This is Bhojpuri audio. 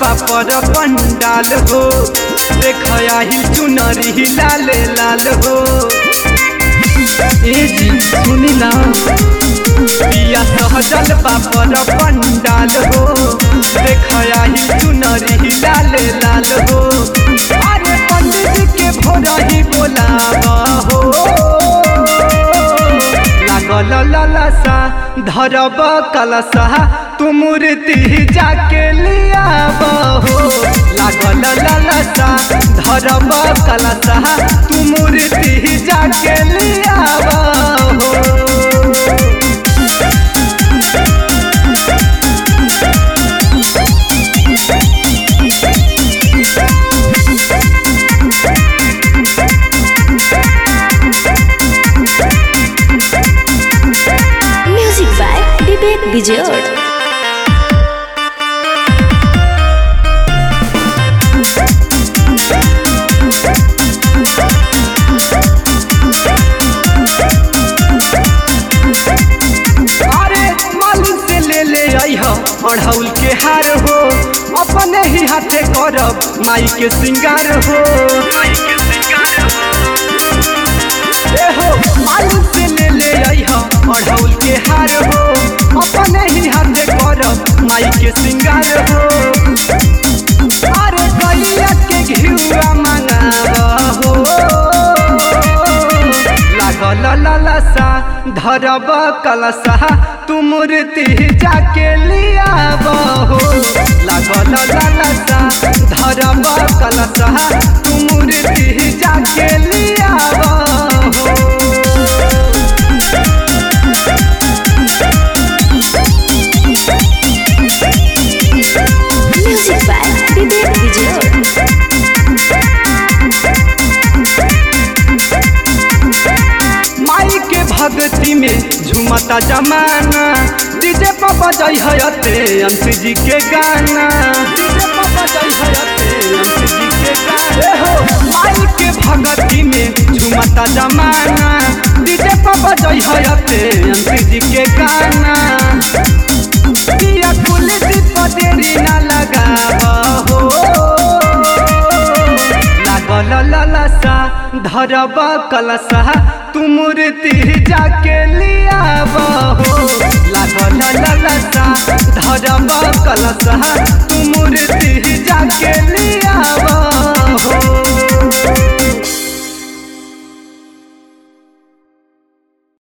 बापर पंडाल हो देखया ही चुनरी लाल लाल हो। ए जी सुनी ना पिया सहजल बापर पंडाल हो देखया ही चुनरी लाल लाल हो। अरे पंडित जी के भोरा ही बोलावा हो लागल ललसा धरब कलसा तू मूर्ति जाके लियाब हो लागल ललसा धरब कलसा तू मूर्ति जाके लियाब हो। Music by Vivek Vijay. अढ़ौल के हार हो अपने ही हाथे करब माई के श्रृंगार हो। हो मालूम से ले अढ़ौल के हार हो अपने ही हाथे करब माई के श्रृंगार हो। अरे गैया के घिउआ मंगाब हो लागल ललसा धरब कलसा तू मूर्ति जाके लियाब हो लागल ललसा धरब कलसा तू मूर्ति जाके लियाब हो। म्यूजिक बाय विवेक विजय। माई के भक्ति में झुमता जमाना डीजे पर बजई हयते अंशी जी के गाना डीजे पर बजई हयते अंशी जी के गाना। हो माई के भक्ति में झुमता जमाना डीजे पर बजई हयते अंशी जी के गाना। पिया कुल दीप देरी ना लगाब हो लागल ललसा धरब कलसा तू मूर्ति जाके लियाब हो लागल ललसा धरब कलसा तू मूर्ति जाके लियाब।